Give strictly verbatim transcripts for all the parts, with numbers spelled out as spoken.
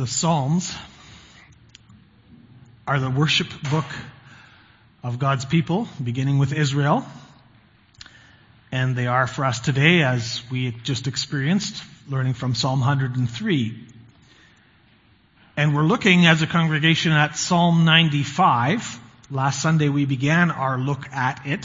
The Psalms are the worship book of God's people, beginning with Israel. And they are for us today, as we just experienced, learning from Psalm one hundred three. And we're looking as a congregation at Psalm ninety-five. Last Sunday we began our look at it.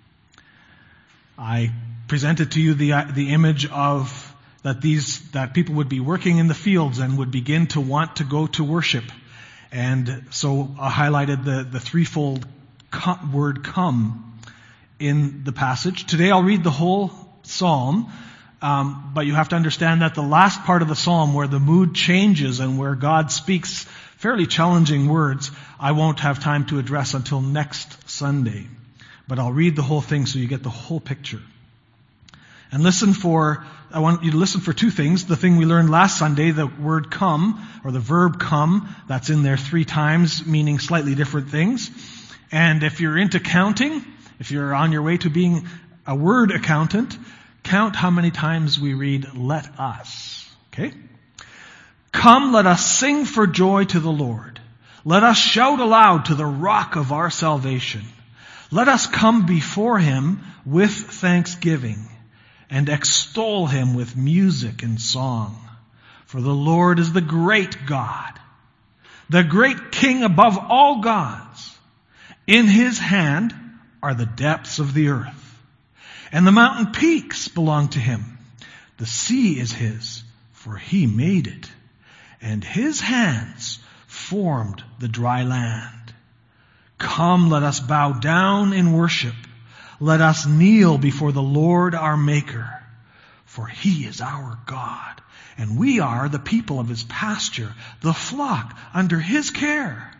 I presented to you the uh, the image of that these that people would be working in the fields and would begin to want to go to worship. And so I highlighted the, the threefold co- word come in the passage. Today I'll read the whole psalm, um, but you have to understand that the last part of the psalm where the mood changes and where God speaks fairly challenging words, I won't have time to address until next Sunday. But I'll read the whole thing so you get the whole picture. And listen for, I want you to listen for two things. The thing we learned last Sunday, the word come, or the verb come, that's in there three times, meaning slightly different things. And if you're into counting, if you're on your way to being a word accountant, count how many times we read, let us. Okay? Come, let us sing for joy to the Lord. Let us shout aloud to the rock of our salvation. Let us come before Him with thanksgiving and extol Him with music and song. For the Lord is the great God, the great King above all gods. In His hand are the depths of the earth, and the mountain peaks belong to Him. The sea is His, for He made it, and His hands formed the dry land. Come, let us bow down in worship. Let us kneel before the Lord our Maker. For He is our God, and we are the people of His pasture, the flock under His care.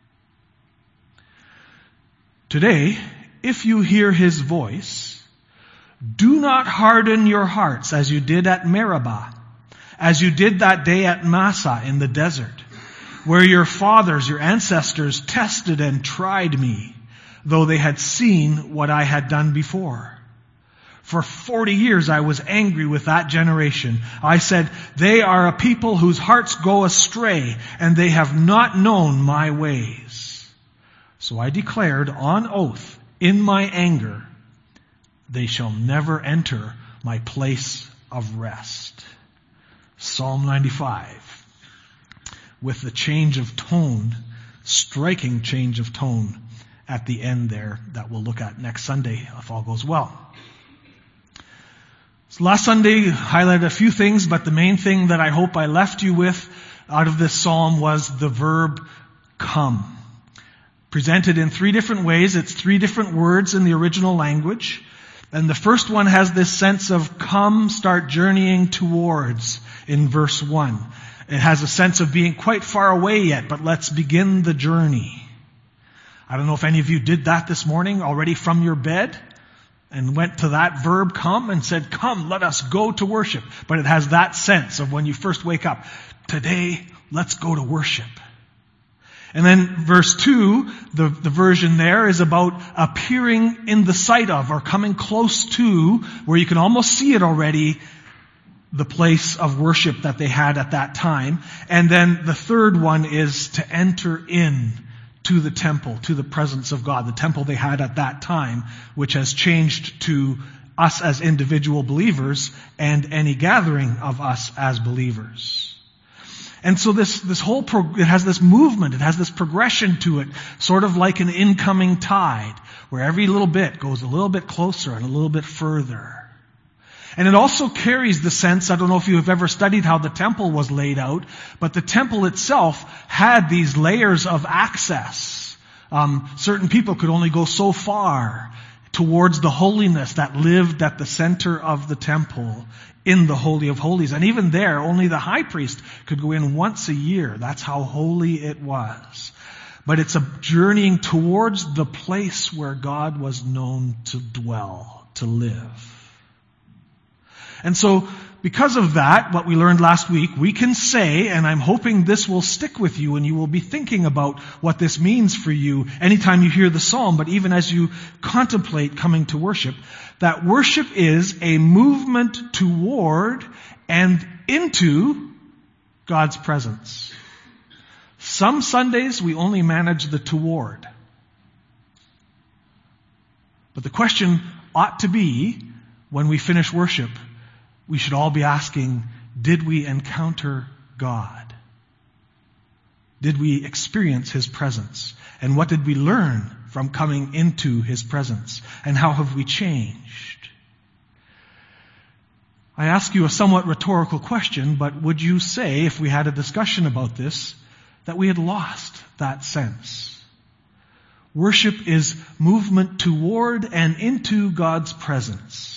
Today, if you hear His voice, do not harden your hearts as you did at Meribah, as you did that day at Massah in the desert, where your fathers, your ancestors, tested and tried me, though they had seen what I had done before. For forty years I was angry with that generation. I said, they are a people whose hearts go astray, and they have not known my ways. So I declared on oath in my anger, they shall never enter my place of rest. Psalm ninety-five. With the change of tone, striking change of tone at the end there that we'll look at next Sunday if all goes well. So last Sunday highlighted a few things, but the main thing that I hope I left you with out of this psalm was the verb come. Presented in three different ways. It's three different words in the original language. And the first one has this sense of come, start journeying towards in verse one. It has a sense of being quite far away yet, but let's begin the journey. I don't know if any of you did that this morning already from your bed and went to that verb come and said, come, let us go to worship. But it has that sense of when you first wake up, today, let's go to worship. And then verse two, the, the version there is about appearing in the sight of or coming close to, where you can almost see it already, the place of worship that they had at that time. And then the third one is to enter in to the temple, to the presence of God, the temple they had at that time, which has changed to us as individual believers and any gathering of us as believers. And so this, this whole, pro- it has this movement, it has this progression to it, sort of like an incoming tide, where every little bit goes a little bit closer and a little bit further. And it also carries the sense, I don't know if you have ever studied how the temple was laid out, but the temple itself had these layers of access. Um, certain people could only go so far towards the holiness that lived at the center of the temple in the Holy of Holies. And even there, only the high priest could go in once a year. That's how holy it was. But it's a journeying towards the place where God was known to dwell, to live. And so, because of that, what we learned last week, we can say, and I'm hoping this will stick with you and you will be thinking about what this means for you anytime you hear the psalm, but even as you contemplate coming to worship, that worship is a movement toward and into God's presence. Some Sundays we only manage the toward. But the question ought to be, when we finish worship, we should all be asking, did we encounter God? Did we experience His presence? And what did we learn from coming into His presence? And how have we changed? I ask you a somewhat rhetorical question, but would you say, if we had a discussion about this, that we had lost that sense? Worship is movement toward and into God's presence.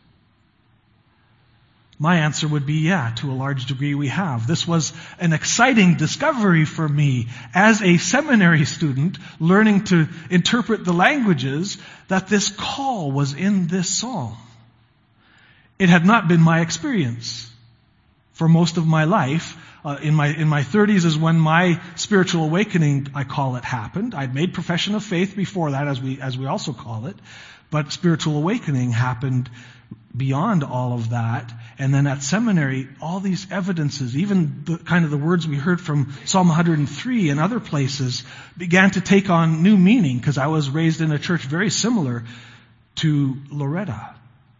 My answer would be, yeah, to a large degree we have. This was an exciting discovery for me as a seminary student learning to interpret the languages, that this call was in this psalm. It had not been my experience for most of my life. Uh, in my in my thirties is when my spiritual awakening, I call it, happened. I'd made profession of faith before that, as we as we also call it, but spiritual awakening happened beyond all of that. And then at seminary, all these evidences, even the kind of the words we heard from Psalm one hundred three and other places, began to take on new meaning, because I was raised in a church very similar to Loretta.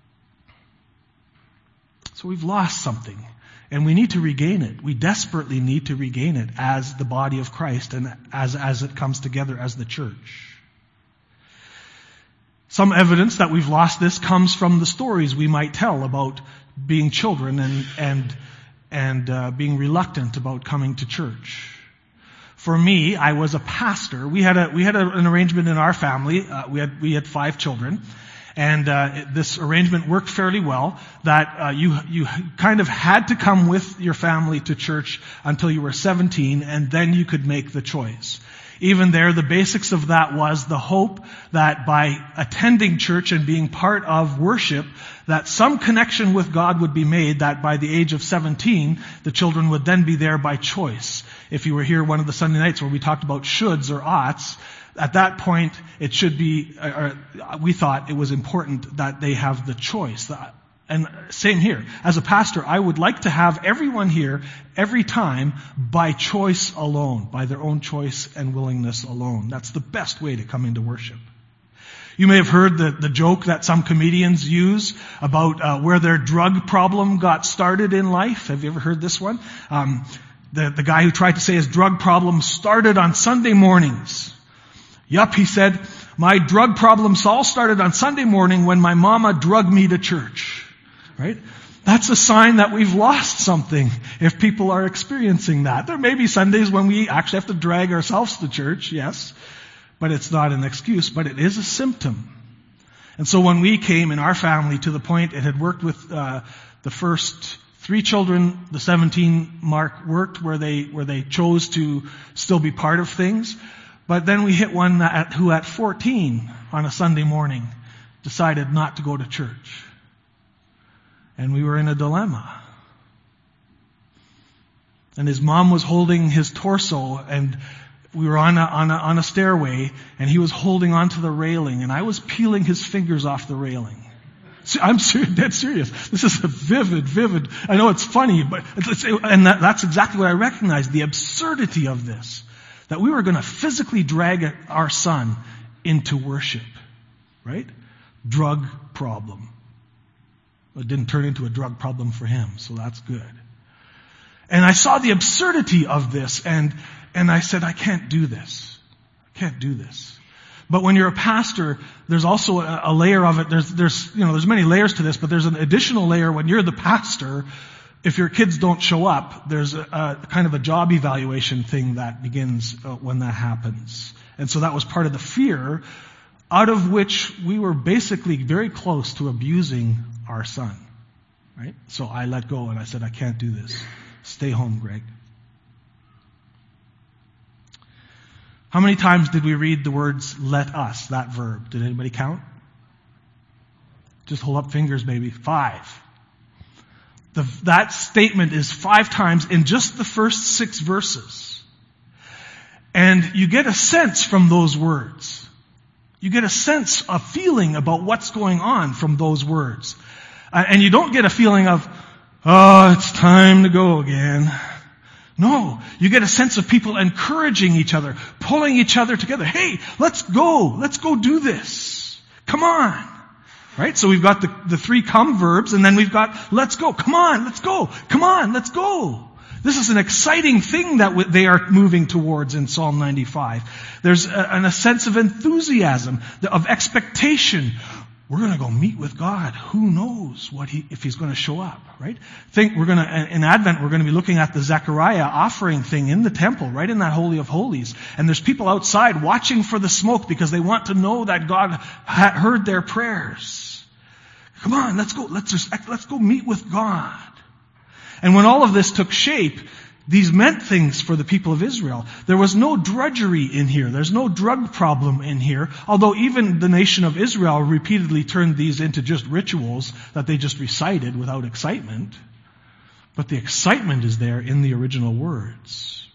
So we've lost something, and we need to regain it. We desperately need to regain it as the body of Christ and as, as it comes together as the church. Some evidence that we've lost this comes from the stories we might tell about being children and and and uh, being reluctant about coming to church. For me, I was a pastor. We had a we had a, an arrangement in our family. Uh, we had we had five children, and uh, it, this arrangement worked fairly well. That uh, you you kind of had to come with your family to church until you were seventeen, and then you could make the choice. Even there, the basics of that was the hope that by attending church and being part of worship, that some connection with God would be made, that by the age of seventeen, the children would then be there by choice. If you were here one of the Sunday nights where we talked about shoulds or oughts, at that point, it should be, or we thought it was important that they have the choice. And same here. As a pastor, I would like to have everyone here every time by choice alone, by their own choice and willingness alone. That's the best way to come into worship. You may have heard the, the joke that some comedians use about uh, where their drug problem got started in life. Have you ever heard this one? Um, the, the guy who tried to say his drug problem started on Sunday mornings. Yup, he said, my drug problems all started on Sunday morning when my mama drugged me to church. Right? That's a sign that we've lost something if people are experiencing that. There may be Sundays when we actually have to drag ourselves to church, yes, but it's not an excuse, but it is a symptom. And so when we came in our family to the point it had worked with uh, the first three children, the seventeen mark worked where they where they chose to still be part of things, but then we hit one that, who at fourteen on a Sunday morning decided not to go to church. And we were in a dilemma. And his mom was holding his torso, and we were on a, on a, on a stairway, and he was holding onto the railing, and I was peeling his fingers off the railing. I'm ser- dead serious. This is a vivid, vivid, I know it's funny, but it's, and that, that's exactly what I recognized, the absurdity of this. That we were going to physically drag our son into worship. Right? Drug problem. It didn't turn into a drug problem for him, so that's good. And I saw the absurdity of this, and and I said, I can't do this. I can't do this. But when you're a pastor, there's also a, a layer of it. There's there's you know there's many layers to this, but there's an additional layer when you're the pastor. If your kids don't show up, there's a, a kind of a job evaluation thing that begins uh, when that happens. And so that was part of the fear, out of which we were basically very close to abusing our son, right? So I let go and I said, I can't do this. Stay home, Greg. How many times did we read the words, let us, that verb? Did anybody count? Just hold up fingers, baby. Five. The, that statement is five times in just the first six verses. And you get a sense from those words. You get a sense, a feeling about what's going on from those words. Uh, and you don't get a feeling of, oh, it's time to go again. No, you get a sense of people encouraging each other, pulling each other together. Hey, let's go. Let's go do this. Come on. Right? So we've got the, the three come verbs, and then we've got let's go. Come on, let's go. Come on, let's go. This is an exciting thing that w- they are moving towards in Psalm ninety-five. There's a, a sense of enthusiasm, of expectation. We're going to go meet with God. Who knows what he, if He's going to show up, right? Think we're going to, in Advent, we're going to be looking at the Zechariah offering thing in the temple, right in that Holy of Holies. And there's people outside watching for the smoke because they want to know that God had heard their prayers. Come on, let's go, let's just, let's go meet with God. And when all of this took shape, these meant things for the people of Israel. There was no drudgery in here. There's no drug problem in here. Although even the nation of Israel repeatedly turned these into just rituals that they just recited without excitement. But the excitement is there in the original words.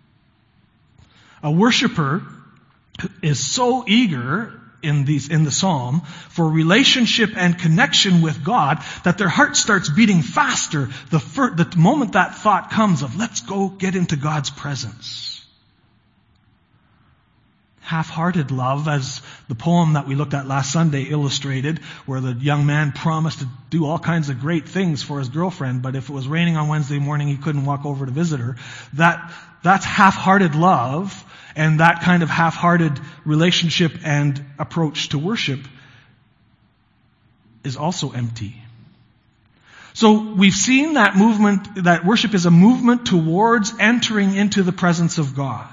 A worshiper is so eager in these, in the psalm for relationship and connection with God that their heart starts beating faster the, fir- the moment that thought comes of let's go get into God's presence. Half-hearted love, as the poem that we looked at last Sunday illustrated, where the young man promised to do all kinds of great things for his girlfriend, but if it was raining on Wednesday morning, he couldn't walk over to visit her. That, that's half-hearted love. And that kind of half-hearted relationship and approach to worship is also empty. So we've seen that movement, that worship is a movement towards entering into the presence of God.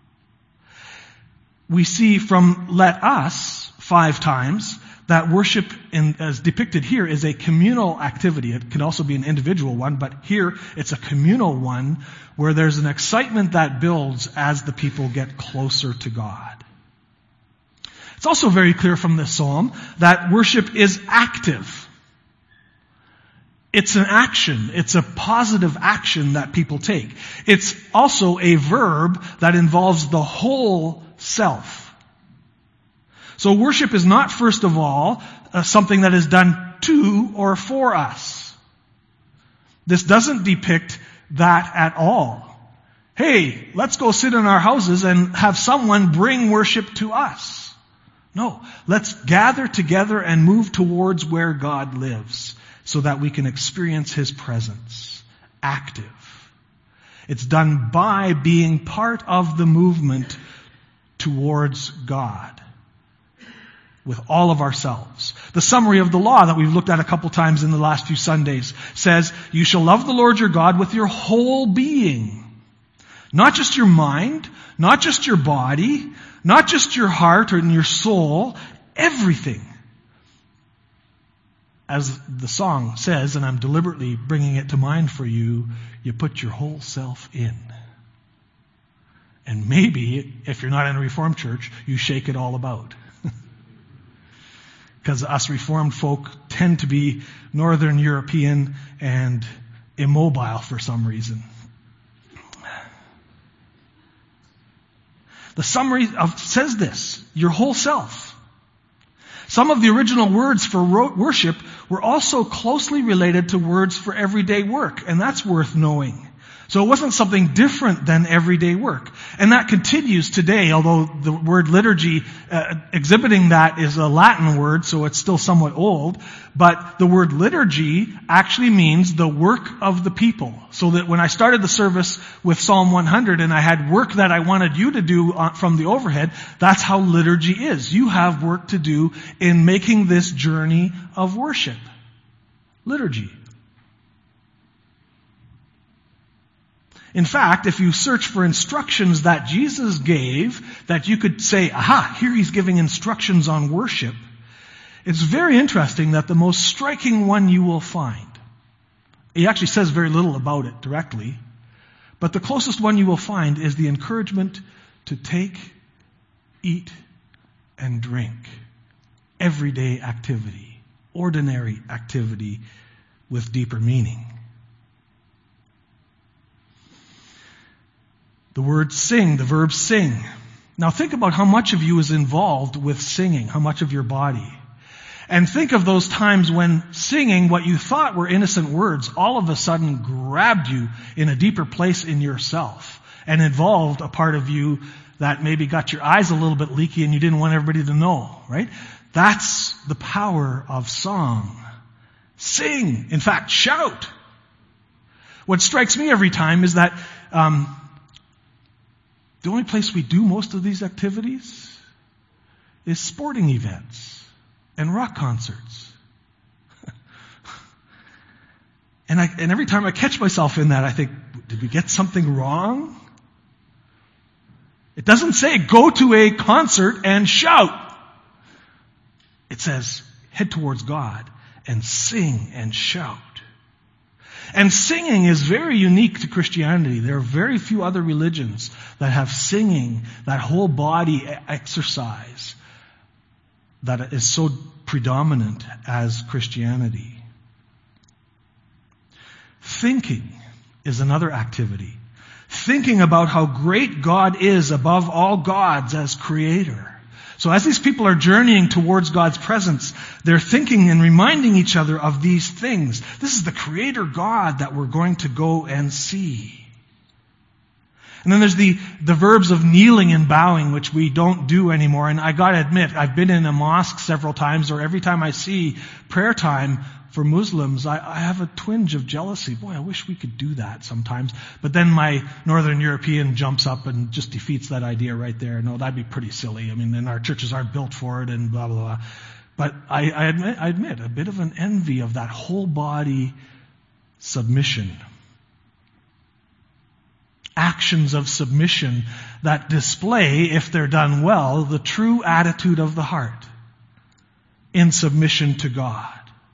We see from let us five times that worship, in, as depicted here, is a communal activity. It can also be an individual one, but here it's a communal one where there's an excitement that builds as the people get closer to God. It's also very clear from this psalm that worship is active. It's an action. It's a positive action that people take. It's also a verb that involves the whole self. So worship is not, first of all, uh, something that is done to or for us. This doesn't depict that at all. Hey, let's go sit in our houses and have someone bring worship to us. No, let's gather together and move towards where God lives so that we can experience His presence. Active. It's done by being part of the movement towards God. With all of ourselves. The summary of the law that we've looked at a couple times in the last few Sundays says, you shall love the Lord your God with your whole being. Not just your mind, not just your body, not just your heart or your soul, everything. As the song says, and I'm deliberately bringing it to mind for you, you put your whole self in. And maybe, if you're not in a Reformed church, you shake it all about. Because us Reformed folk tend to be Northern European and immobile for some reason. The summary of, says this, your whole self. Some of the original words for worship were also closely related to words for everyday work, and that's worth knowing. So it wasn't something different than everyday work. And that continues today, although the word liturgy uh, exhibiting that is a Latin word, so it's still somewhat old. But the word liturgy actually means the work of the people. So that when I started the service with Psalm one hundred and I had work that I wanted you to do from the overhead, that's how liturgy is. You have work to do in making this journey of worship. Liturgy. In fact, if you search for instructions that Jesus gave, that you could say, aha, here He's giving instructions on worship, it's very interesting that the most striking one you will find, He actually says very little about it directly, but the closest one you will find is the encouragement to take, eat, and drink. Everyday activity, ordinary activity with deeper meaning. The word sing, the verb sing. Now think about how much of you is involved with singing, how much of your body. And think of those times when singing what you thought were innocent words all of a sudden grabbed you in a deeper place in yourself and involved a part of you that maybe got your eyes a little bit leaky and you didn't want everybody to know, right? That's the power of song. Sing. In fact, shout. What strikes me every time is that um, the only place we do most of these activities is sporting events and rock concerts. and I, and every time I catch myself in that, I think, did we get something wrong? It doesn't say go to a concert and shout. It says head towards God and sing and shout. And singing is very unique to Christianity. There are very few other religions that have singing, that whole body exercise, that is so predominant as Christianity. Thinking is another activity. Thinking about how great God is above all gods as creator. So as these people are journeying towards God's presence, they're thinking and reminding each other of these things. This is the creator God that we're going to go and see. And then there's the, the verbs of kneeling and bowing, which we don't do anymore. And I gotta admit, I've been in a mosque several times, or every time I see prayer time for Muslims, I, I have a twinge of jealousy. Boy, I wish we could do that sometimes. But then my Northern European jumps up and just defeats that idea right there. No, that'd be pretty silly. I mean, then our churches aren't built for it and blah, blah, blah. But I, I admit, I admit, a bit of an envy of that whole body submission. Actions of submission that display, if they're done well, the true attitude of the heart in submission to God.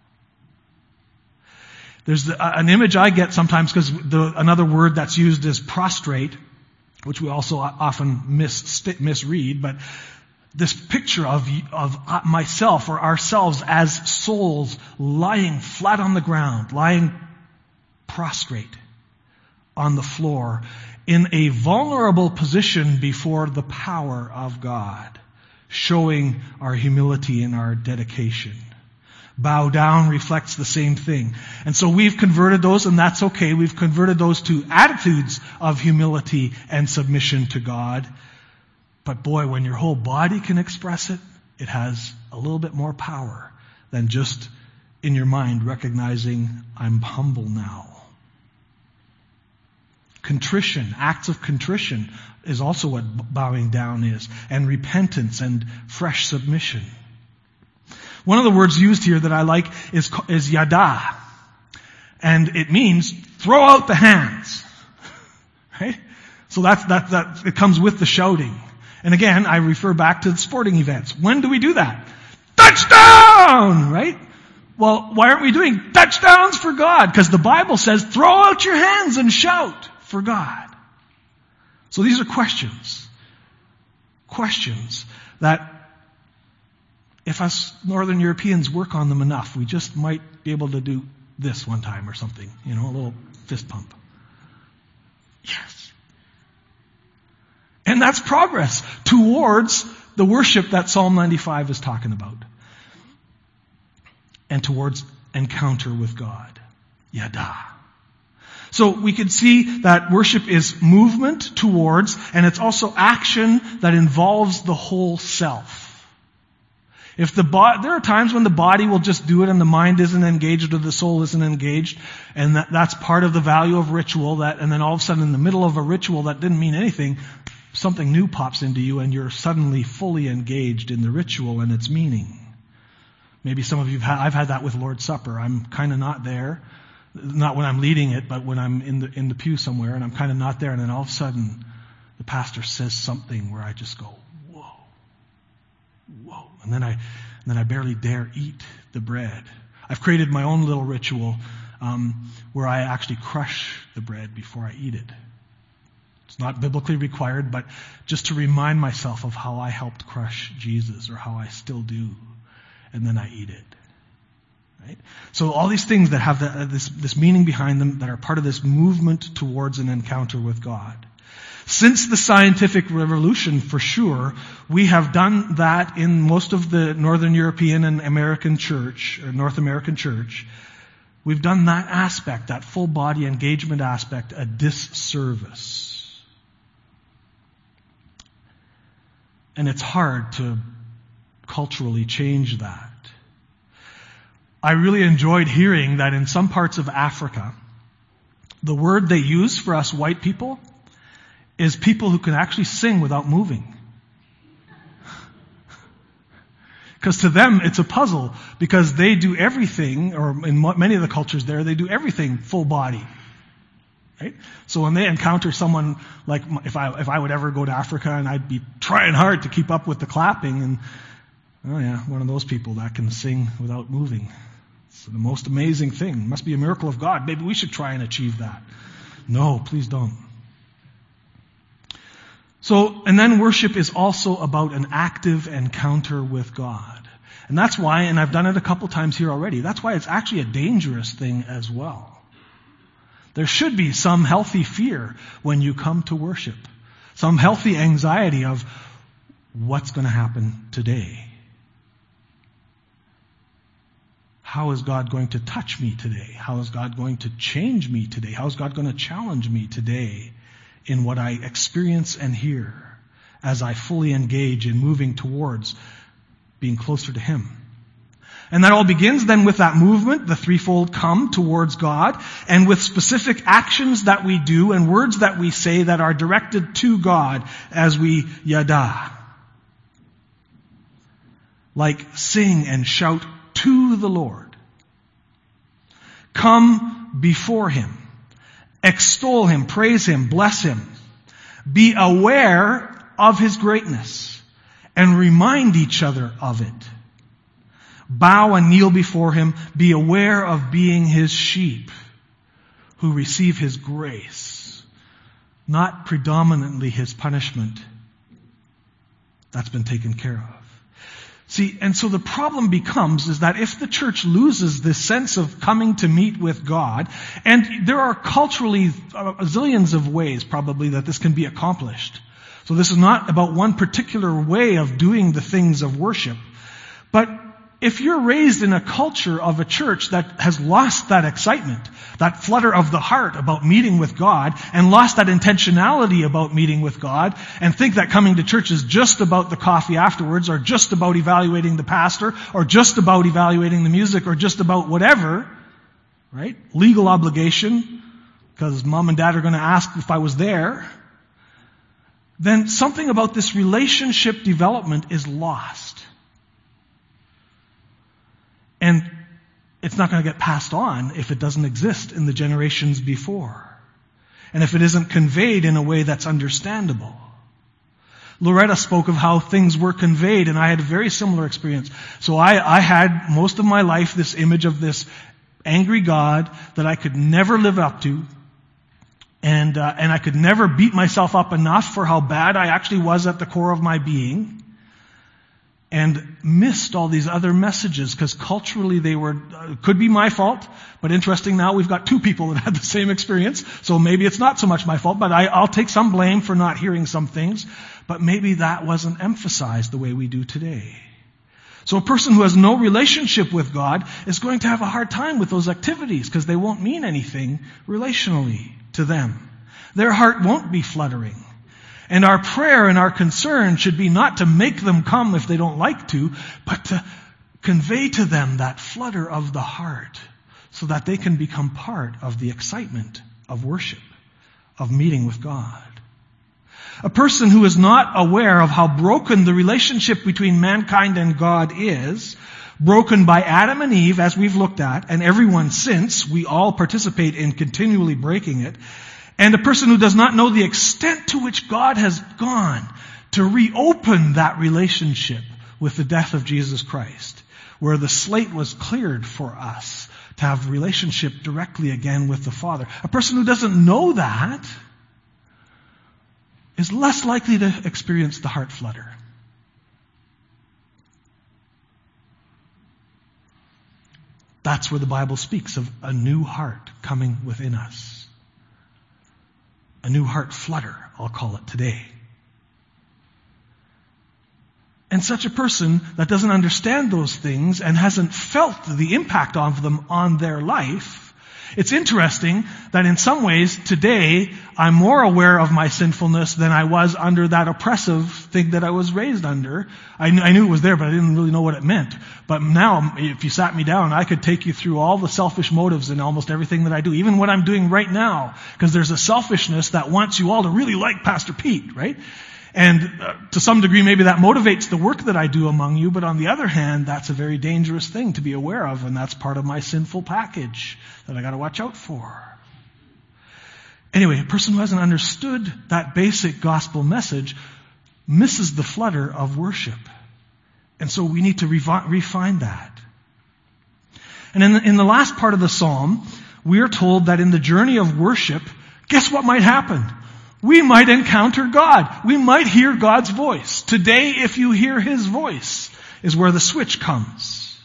There's the, uh, an image I get sometimes because another word that's used is prostrate, which we also often mis, misread, but this picture of, of myself or ourselves as souls lying flat on the ground, lying prostrate on the floor in a vulnerable position before the power of God, showing our humility and our dedication. Bow down reflects the same thing. And so we've converted those, and that's okay. We've converted those to attitudes of humility and submission to God. But boy, when your whole body can express it, it has a little bit more power than just in your mind recognizing, I'm humble now. Contrition, acts of contrition is also what bowing down is, and repentance and fresh submission. One of the words used here that I like is, is yada. And it means throw out the hands. Right? So that's, that, that, it comes with the shouting. And again, I refer back to the sporting events. When do we do that? Touchdown! Right? Well, why aren't we doing touchdowns for God? Because the Bible says throw out your hands and shout for God. So these are questions. Questions that if us Northern Europeans work on them enough, we just might be able to do this one time or something. You know, a little fist pump. Yes. And that's progress towards the worship that Psalm ninety-five is talking about. And towards encounter with God. Yada. So we can see that worship is movement towards, and it's also action that involves the whole self. If the bo- there are times when the body will just do it and the mind isn't engaged or the soul isn't engaged, and that, that's part of the value of ritual. That, and then all of a sudden, in the middle of a ritual that didn't mean anything, something new pops into you, and you're suddenly fully engaged in the ritual and its meaning. Maybe some of you have had, I've had that with Lord's Supper. I'm kind of not there, not when I'm leading it, but when I'm in the in the pew somewhere, and I'm kind of not there, and then all of a sudden, the pastor says something where I just go, whoa, and then I, and then I barely dare eat the bread. I've created my own little ritual um, where I actually crush the bread before I eat it. It's not biblically required, but just to remind myself of how I helped crush Jesus, or how I still do, and then I eat it. Right? So all these things that have the, uh, this, this meaning behind them, that are part of this movement towards an encounter with God. Since the scientific revolution, for sure, we have done that in most of the Northern European and American church, or North American church. We've done that aspect, that full body engagement aspect, a disservice. And it's hard to culturally change that. I really enjoyed hearing that in some parts of Africa, the word they use for us white people is people who can actually sing without moving. Because to them, it's a puzzle, because they do everything, or in many of the cultures there, they do everything full body. Right? So when they encounter someone, like if I if I would ever go to Africa and I'd be trying hard to keep up with the clapping, and oh yeah, one of those people that can sing without moving. It's the most amazing thing. It must be a miracle of God. Maybe we should try and achieve that. No, please don't. So, and then worship is also about an active encounter with God. And that's why, and I've done it a couple times here already, that's why it's actually a dangerous thing as well. There should be some healthy fear when you come to worship. Some healthy anxiety of what's going to happen today. How is God going to touch me today? How is God going to change me today? How is God going to challenge me today in what I experience and hear as I fully engage in moving towards being closer to Him? And that all begins then with that movement, the threefold come towards God, and with specific actions that we do and words that we say that are directed to God as we yada. Like sing and shout to the Lord. Come before Him. Extol Him, praise Him, bless Him. Be aware of His greatness and remind each other of it. Bow and kneel before Him. Be aware of being His sheep who receive His grace, not predominantly His punishment. That's been taken care of. See, and so the problem becomes is that if the church loses this sense of coming to meet with God, and there are culturally uh, zillions of ways probably that this can be accomplished. So this is not about one particular way of doing the things of worship. But if you're raised in a culture of a church that has lost that excitement, that flutter of the heart about meeting with God, and lost that intentionality about meeting with God, and think that coming to church is just about the coffee afterwards, or just about evaluating the pastor, or just about evaluating the music, or just about whatever, right? Legal obligation, because mom and dad are going to ask if I was there, then something about this relationship development is lost. And it's not going to get passed on if it doesn't exist in the generations before. And if it isn't conveyed in a way that's understandable. Loretta spoke of how things were conveyed, and I had a very similar experience. So I, I had most of my life this image of this angry God that I could never live up to. And, uh, and I could never beat myself up enough for how bad I actually was at the core of my being. And missed all these other messages because culturally they were, uh, could be my fault, but interesting now we've got two people that had the same experience, so maybe it's not so much my fault, but I, I'll take some blame for not hearing some things, but maybe that wasn't emphasized the way we do today. So a person who has no relationship with God is going to have a hard time with those activities because they won't mean anything relationally to them. Their heart won't be fluttering. And our prayer and our concern should be not to make them come if they don't like to, but to convey to them that flutter of the heart so that they can become part of the excitement of worship, of meeting with God. A person who is not aware of how broken the relationship between mankind and God is, broken by Adam and Eve, as we've looked at, and everyone since, we all participate in continually breaking it, and a person who does not know the extent to which God has gone to reopen that relationship with the death of Jesus Christ, where the slate was cleared for us to have relationship directly again with the Father. A person who doesn't know that is less likely to experience the heart flutter. That's where the Bible speaks of a new heart coming within us. A new heart flutter I'll call it today. And such a person that doesn't understand those things and hasn't felt the impact of them on their life, it's interesting that in some ways today I'm more aware of my sinfulness than I was under that oppressive thing that I was raised under. I knew, I knew it was there, but I didn't really know what it meant. But now, if you sat me down, I could take you through all the selfish motives in almost everything that I do, even what I'm doing right now, because there's a selfishness that wants you all to really like Pastor Pete, right? And uh, to some degree, maybe that motivates the work that I do among you, but on the other hand, that's a very dangerous thing to be aware of, and that's part of my sinful package that I got to watch out for. Anyway, a person who hasn't understood that basic gospel message misses the flutter of worship. And so we need to revi- refine that. And in the, in the last part of the psalm, we are told that in the journey of worship, guess what might happen? We might encounter God. We might hear God's voice. Today, if you hear His voice, is where the switch comes.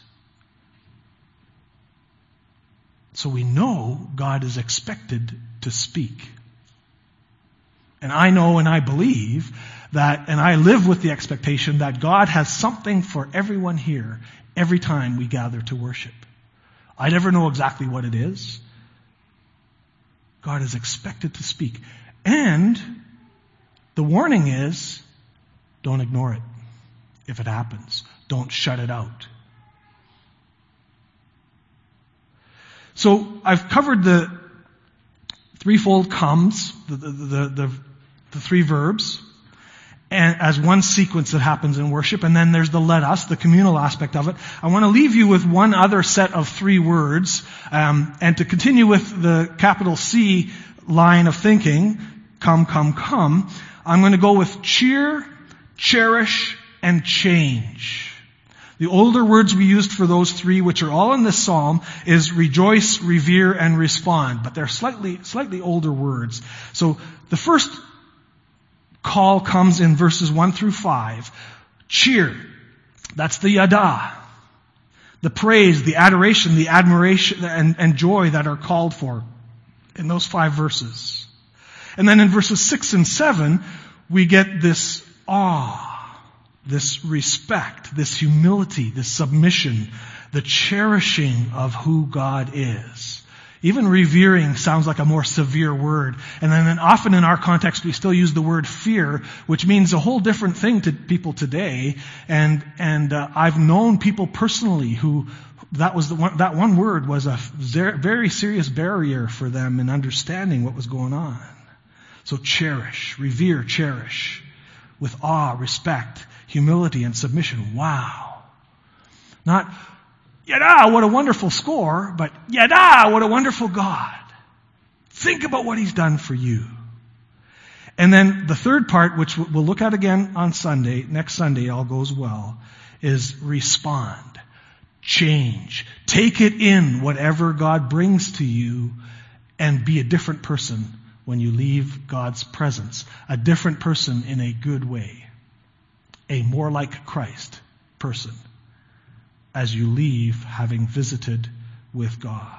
So we know God is expected to speak. And I know and I believe that, and I live with the expectation that God has something for everyone here every time we gather to worship. I never know exactly what it is. God is expected to speak. And the warning is, don't ignore it if it happens. Don't shut it out. So I've covered the threefold comes, the, the, the, the, the three verbs, and as one sequence that happens in worship, and then there's the let us, the communal aspect of it. I want to leave you with one other set of three words, um, and to continue with the capital C line of thinking, come, come, come, I'm going to go with cheer, cherish, and change. The older words we used for those three, which are all in this psalm, is rejoice, revere, and respond. But they're slightly, slightly older words. So the first call comes in verses one through five. Cheer. That's the yada. The praise, the adoration, the admiration, and, and joy that are called for in those five verses. And then in verses six and seven, we get this awe, this respect, this humility, this submission, the cherishing of who God is. Even revering sounds like a more severe word. And then often in our context, we still use the word fear, which means a whole different thing to people today. And, and uh, I've known people personally who that was the one, that one word was a very serious barrier for them in understanding what was going on. So cherish, revere, cherish, with awe, respect, humility, and submission. Wow. Not, yada, what a wonderful score, but yada, what a wonderful God. Think about what He's done for you. And then the third part, which we'll look at again on Sunday, next Sunday, all goes well, is respond. Change. Take it in, whatever God brings to you, and be a different person when you leave God's presence. A different person in a good way. A more like Christ person as you leave having visited with God.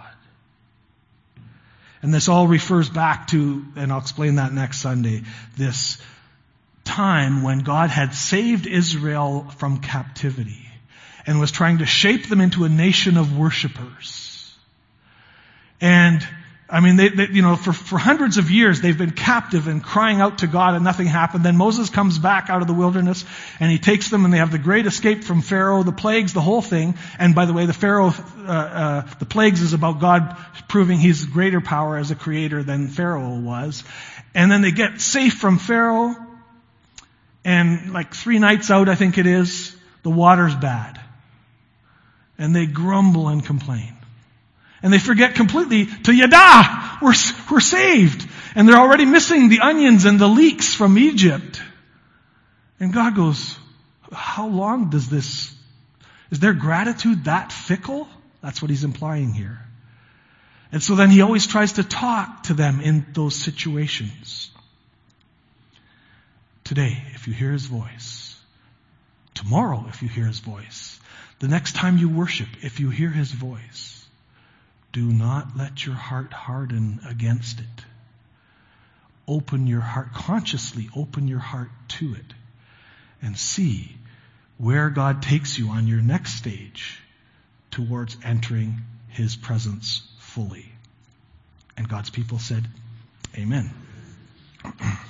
And this all refers back to, and I'll explain that next Sunday, this time when God had saved Israel from captivity and was trying to shape them into a nation of worshipers. And I mean, they, they, you know, for, for hundreds of years they've been captive and crying out to God and nothing happened. Then Moses comes back out of the wilderness and he takes them and they have the great escape from Pharaoh, the plagues, the whole thing. And by the way, the Pharaoh, uh, uh, the plagues is about God proving He's greater power as a creator than Pharaoh was. And then they get safe from Pharaoh, and like three nights out, I think it is, the water's bad. And they grumble and complain. And they forget completely to yada, we're, we're saved. And they're already missing the onions and the leeks from Egypt. And God goes, how long does this, is their gratitude that fickle? That's what He's implying here. And so then He always tries to talk to them in those situations. Today, if you hear His voice. Tomorrow, if you hear His voice. The next time you worship, if you hear His voice. Do not let your heart harden against it. open your heart, consciously open your heart to it, and see where God takes you on your next stage towards entering His presence fully. And God's people said, Amen.